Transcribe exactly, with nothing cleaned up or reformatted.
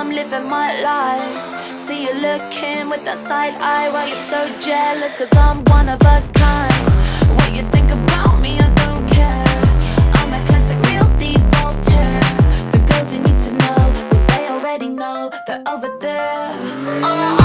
I'm living my life. See you looking with that side eye while you're so jealous, cause I'm one of a kind. What you think about me, I don't care. I'm a classic, real deep Voltaire. The girls you need to know, well, they already know they're over there. Oh,